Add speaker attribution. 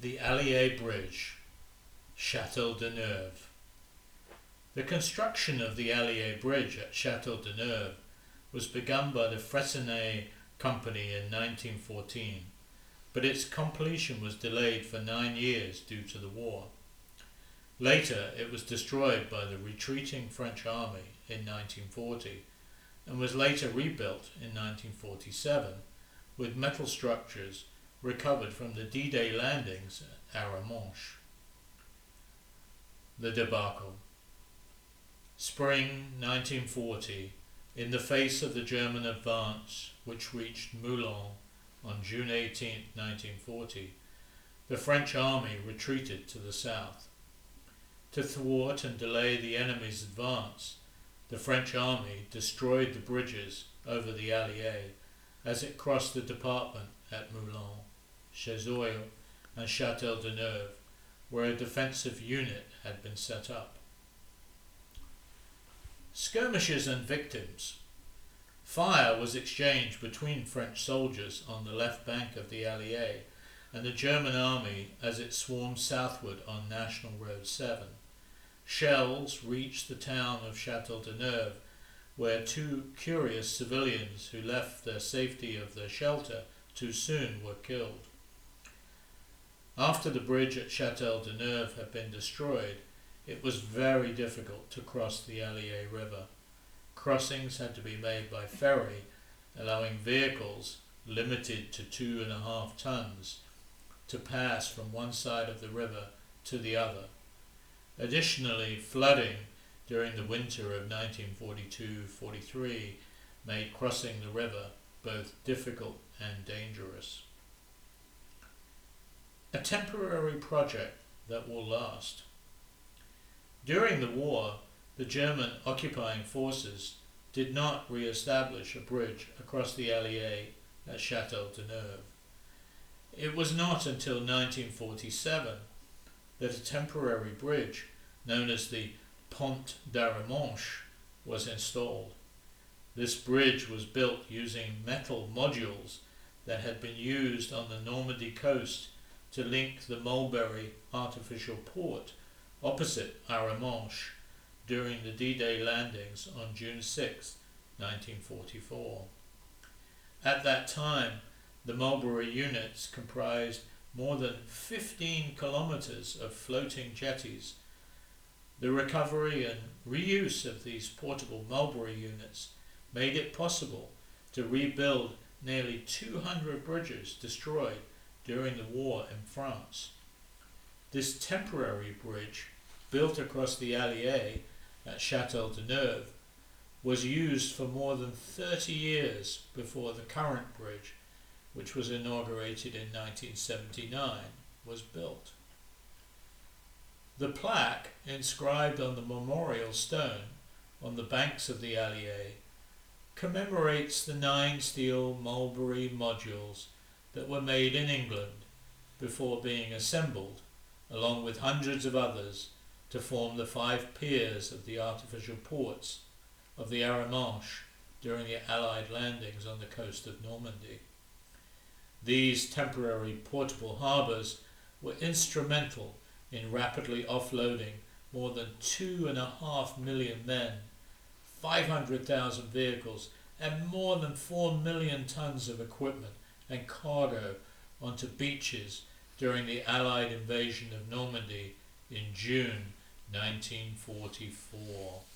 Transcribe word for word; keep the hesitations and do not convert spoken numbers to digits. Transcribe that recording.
Speaker 1: The Allier Bridge, Château-de-Neuve. The construction of the Allier Bridge at Château-de-Neuve was begun by the Freycinet Company in nineteen fourteen, but its completion was delayed for nine years due to the war. Later, it was destroyed by the retreating French army in nineteen forty and was later rebuilt in nineteen forty-seven with metal structures recovered from the D-Day landings at Arromanches. The debacle. Spring nineteen forty, in the face of the German advance which reached Moulins on June eighteenth, nineteen forty, the French army retreated to the south. To thwart and delay the enemy's advance, the French army destroyed the bridges over the Allier as it crossed the department at Moulins, Chezoy, and Château-de-Neuve, where a defensive unit had been set up. Skirmishes and victims. Fire was exchanged between French soldiers on the left bank of the Allier and the German army as it swarmed southward on National Road seven. Shells reached the town of Château-de-Neuve, where two curious civilians who left the safety of their shelter too soon were killed. After the bridge at Château-de-Neuve had been destroyed, it was very difficult to cross the Allier River. Crossings had to be made by ferry, allowing vehicles limited to two and a half tons to pass from one side of the river to the other. Additionally, flooding during the winter of nineteen forty-two forty-three made crossing the river both difficult and dangerous. A temporary project that will last. During the war, the German occupying forces did not re-establish a bridge across the Allier at Château-de-Neuve. It was not until nineteen forty-seven that a temporary bridge, known as the Pont d'Arromanches, was installed. This bridge was built using metal modules that had been used on the Normandy coast to link the Mulberry artificial port opposite Arromanches during the D-Day landings on June sixth, nineteen forty-four. At that time, the Mulberry units comprised more than fifteen kilometers of floating jetties. The recovery and reuse of these portable Mulberry units made it possible to rebuild nearly two hundred bridges destroyed during the war in France. This temporary bridge, built across the Allier at Château-de-Neuve, was used for more than thirty years before the current bridge, which was inaugurated in nineteen seventy-nine, was built. The plaque inscribed on the memorial stone on the banks of the Allier commemorates the nine steel Mulberry modules that were made in England before being assembled, along with hundreds of others, to form the five piers of the artificial ports of the Arromanches during the Allied landings on the coast of Normandy. These temporary portable harbours were instrumental in rapidly offloading more than two and a half million men, five hundred thousand vehicles, and more than four million tons of equipment and cargo onto beaches during the Allied invasion of Normandy in June nineteen forty-four.